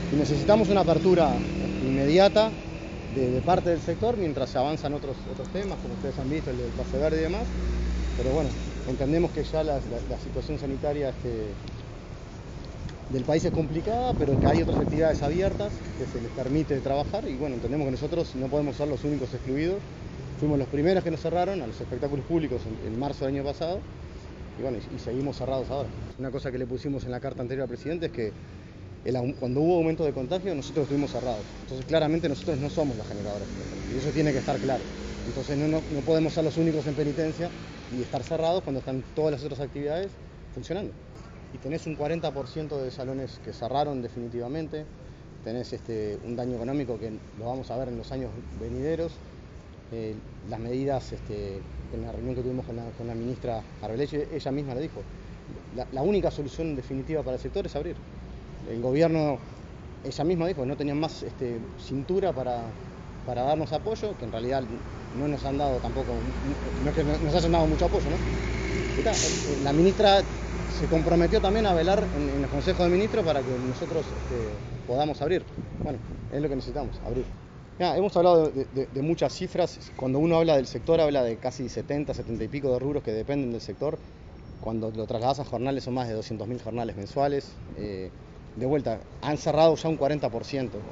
Y necesitamos una apertura inmediata de parte del sector mientras se avanzan otros temas, como ustedes han visto, el del pase verde y demás. Pero bueno, entendemos que ya la situación sanitaria del país es complicada, pero que hay otras actividades abiertas que se les permite trabajar y bueno, entendemos que nosotros no podemos ser los únicos excluidos. Fuimos los primeros que nos cerraron a los espectáculos públicos en marzo del año pasado y bueno, y seguimos cerrados ahora. Una cosa que le pusimos en la carta anterior al presidente es que cuando hubo aumento de contagio nosotros estuvimos cerrados. Entonces claramente nosotros no somos la generadora y eso tiene que estar claro. Entonces no podemos ser los únicos en penitencia y estar cerrados cuando están todas las otras actividades funcionando. Y tenés un 40% de salones que cerraron definitivamente, tenés un daño económico que lo vamos a ver en los años venideros. Las medidas, en la reunión que tuvimos con la ministra Arbeleche, ella misma lo dijo, la única solución definitiva para el sector es abrir. El gobierno, ella misma dijo, no tenían más cintura para darnos apoyo, que en realidad no nos han dado tampoco, no es que nos hayan dado mucho apoyo, ¿no? La ministra se comprometió también a velar en el Consejo de Ministros para que nosotros podamos abrir. Bueno, es lo que necesitamos, abrir. Hemos hablado de muchas cifras. Cuando uno habla del sector, habla de casi 70 y pico de rubros que dependen del sector. Cuando lo trasladas a jornales son más de 200.000 jornales mensuales. De vuelta, han cerrado ya un 40%.